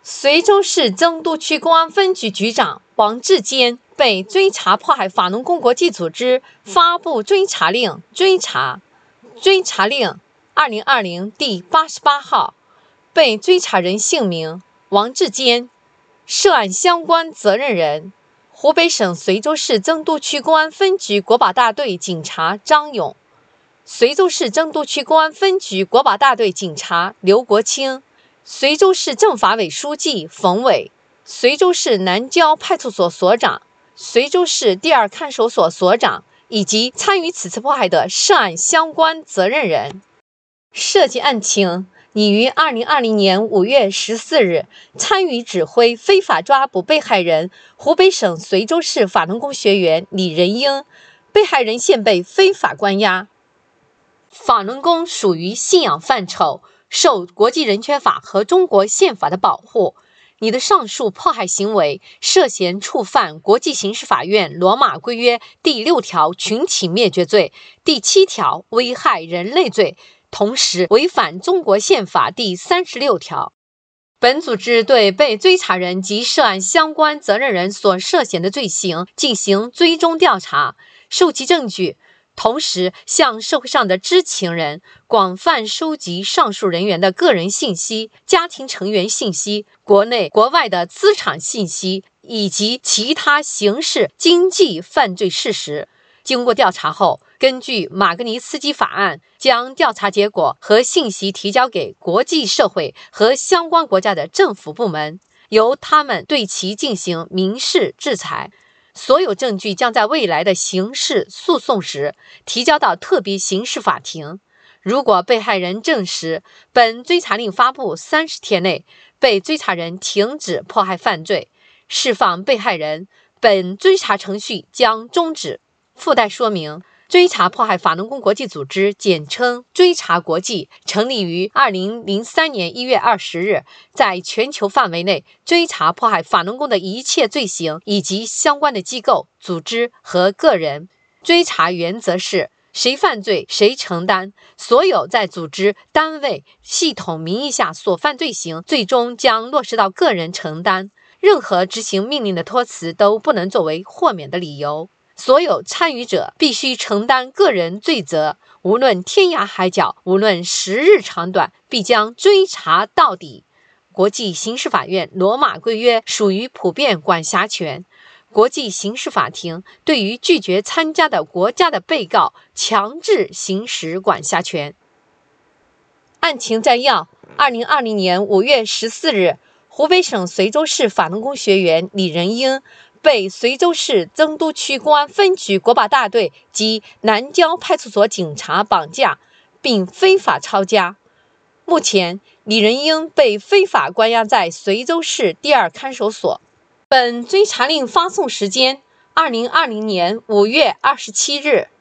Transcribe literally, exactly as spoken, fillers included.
随州市曾都区公安分局局长王志坚被追查迫害法轮功国际组织发布追查令，追查追查令二零二零第八十八号，被追查人姓名王志坚，涉案相关责任人湖北省随州市曾都区公安分局国保大队警察张勇，随州市曾都区公安分局国保大队警察刘国清，随州市政法委书记冯伟，随州市南郊派出所所长、随州市第二看守所所长以及参与此次迫害的涉案相关责任人。涉及案情拟于二零二零年五月十四日参与指挥非法抓捕被害人湖北省随州市法轮功学员李仁英，被害人现被非法关押。法轮功属于信仰范畴，受国际人权法和中国宪法的保护。你的上述迫害行为涉嫌触犯国际刑事法院罗马规约第六条群体灭绝罪、第七条危害人类罪，同时违反中国宪法第三十六条。本组织对被追查人及涉案相关责任人所涉嫌的罪行进行追踪调查，收集证据，同时向社会上的知情人广泛收集上述人员的个人信息、家庭成员信息、国内国外的资产信息以及其他刑事经济犯罪事实。经过调查后，根据马格尼茨基法案，将调查结果和信息提交给国际社会和相关国家的政府部门，由他们对其进行民事制裁。所有证据将在未来的刑事诉讼时提交到特别刑事法庭。如果被害人证实本追查令发布三十天内被追查人停止迫害犯罪，释放被害人，本追查程序将终止。附带说明，追查迫害法轮功国际组织简称追查国际，成立于二零零三年一月二十日，在全球范围内追查迫害法轮功的一切罪行以及相关的机构、组织和个人。追查原则是谁犯罪谁承担，所有在组织、单位、系统名义下所犯罪行最终将落实到个人承担，任何执行命令的托辞都不能作为豁免的理由。所有参与者必须承担个人罪责，无论天涯海角，无论时日长短，必将追查到底。国际刑事法院罗马规约属于普遍管辖权，国际刑事法庭对于拒绝参加的国家的被告强制行使管辖权。案情摘要：二零二零年五月十四日，湖北省随州市法轮功学员李仁英被随州市曾都区公安分局国保大队及南郊派出所警察绑架，并非法抄家。目前，李仁英被非法关押在随州市第二看守所。本追查令发送时间：二零二零年五月二十七日。